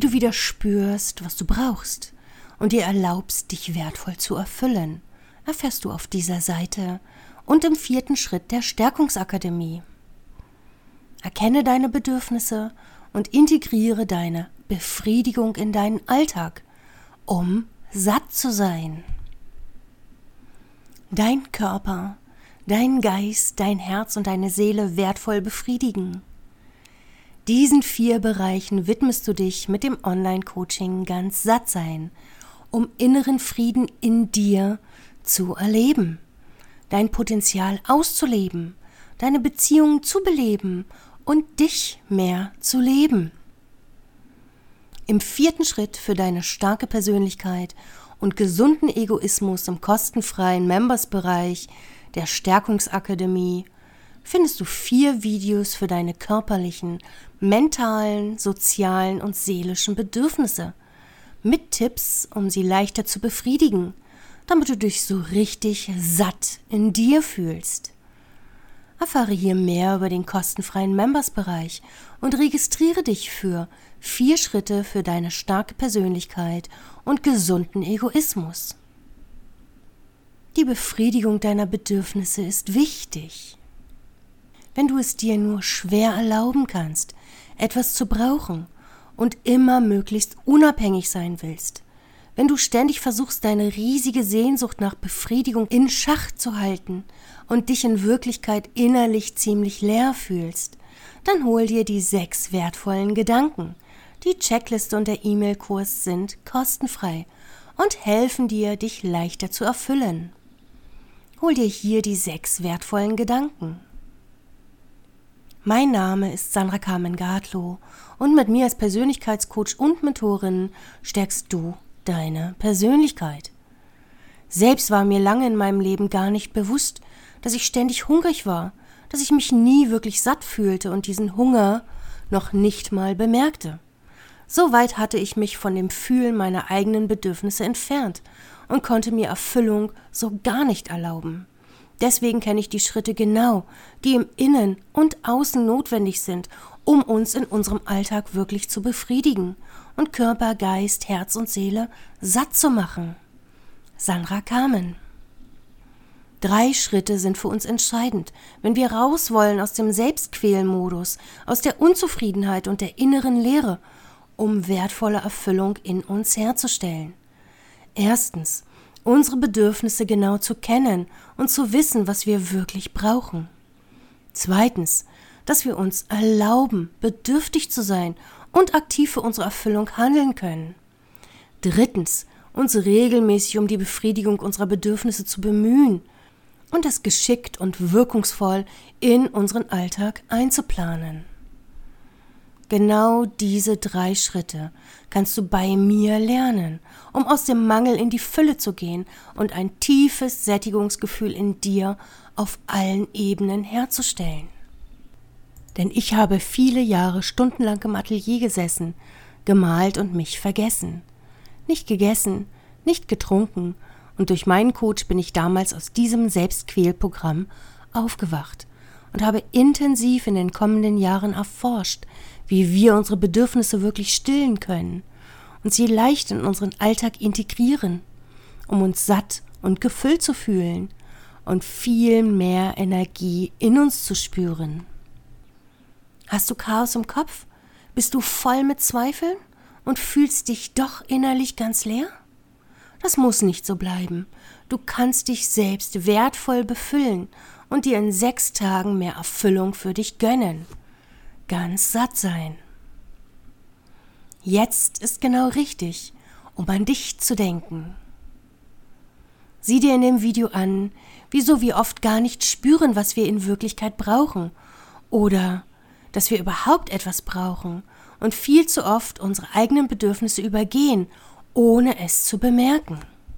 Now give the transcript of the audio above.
du wieder spürst, was du brauchst und dir erlaubst, dich wertvoll zu erfüllen, erfährst du auf dieser Seite und im 4. Schritt der Stärkungsakademie. Erkenne deine Bedürfnisse und integriere deine Befriedigung in deinen Alltag, um satt zu sein. Dein Körper, dein Geist, dein Herz und deine Seele wertvoll befriedigen. Diesen 4 Bereichen widmest du dich mit dem Online-Coaching ganz satt sein, um inneren Frieden in dir zu erleben, dein Potenzial auszuleben, deine Beziehungen zu beleben und dich mehr zu leben. Im 4. Schritt für deine starke Persönlichkeit und gesunden Egoismus im kostenfreien Members-Bereich der Stärkungsakademie findest du 4 Videos für deine körperlichen, mentalen, sozialen und seelischen Bedürfnisse mit Tipps, um sie leichter zu befriedigen, damit du dich so richtig satt in dir fühlst. Erfahre hier mehr über den kostenfreien Members-Bereich und registriere dich für 4 Schritte für deine starke Persönlichkeit und gesunden Egoismus. Die Befriedigung deiner Bedürfnisse ist wichtig. Wenn du es dir nur schwer erlauben kannst, etwas zu brauchen und immer möglichst unabhängig sein willst, wenn du ständig versuchst, deine riesige Sehnsucht nach Befriedigung in Schach zu halten und dich in Wirklichkeit innerlich ziemlich leer fühlst, dann hol dir die 6 wertvollen Gedanken. Die Checkliste und der E-Mail-Kurs sind kostenfrei und helfen dir, dich leichter zu erfüllen. Hol dir hier die 6 wertvollen Gedanken. Mein Name ist Sandra Carmen Gardlow und mit mir als Persönlichkeitscoach und Mentorin stärkst du deine Persönlichkeit. Selbst war mir lange in meinem Leben gar nicht bewusst, dass ich ständig hungrig war, dass ich mich nie wirklich satt fühlte und diesen Hunger noch nicht mal bemerkte. So weit hatte ich mich von dem Fühlen meiner eigenen Bedürfnisse entfernt und konnte mir Erfüllung so gar nicht erlauben. Deswegen kenne ich die Schritte genau, die im Innen und Außen notwendig sind, um uns in unserem Alltag wirklich zu befriedigen und Körper, Geist, Herz und Seele satt zu machen. Sandra Carmen. 3 Schritte sind für uns entscheidend, wenn wir raus wollen aus dem Selbstquälmodus, aus der Unzufriedenheit und der inneren Leere, um wertvolle Erfüllung in uns herzustellen. Erstens, unsere Bedürfnisse genau zu kennen und zu wissen, was wir wirklich brauchen. Zweitens, dass wir uns erlauben, bedürftig zu sein und aktiv für unsere Erfüllung handeln können. Drittens, uns regelmäßig um die Befriedigung unserer Bedürfnisse zu bemühen und das geschickt und wirkungsvoll in unseren Alltag einzuplanen. Genau diese 3 Schritte kannst du bei mir lernen, um aus dem Mangel in die Fülle zu gehen und ein tiefes Sättigungsgefühl in dir auf allen Ebenen herzustellen. Denn ich habe viele Jahre stundenlang im Atelier gesessen, gemalt und mich vergessen. Nicht gegessen, nicht getrunken und durch meinen Coach bin ich damals aus diesem Selbstquälprogramm aufgewacht und habe intensiv in den kommenden Jahren erforscht, wie wir unsere Bedürfnisse wirklich stillen können und sie leicht in unseren Alltag integrieren, um uns satt und gefüllt zu fühlen und viel mehr Energie in uns zu spüren. Hast du Chaos im Kopf? Bist du voll mit Zweifeln und fühlst dich doch innerlich ganz leer? Das muss nicht so bleiben. Du kannst dich selbst wertvoll befüllen und dir in 6 Tagen mehr Erfüllung für dich gönnen. Ganz satt sein. Jetzt ist genau richtig, um an dich zu denken. Sieh dir in dem Video an, wieso wir oft gar nicht spüren, was wir in Wirklichkeit brauchen oder dass wir überhaupt etwas brauchen und viel zu oft unsere eigenen Bedürfnisse übergehen, ohne es zu bemerken.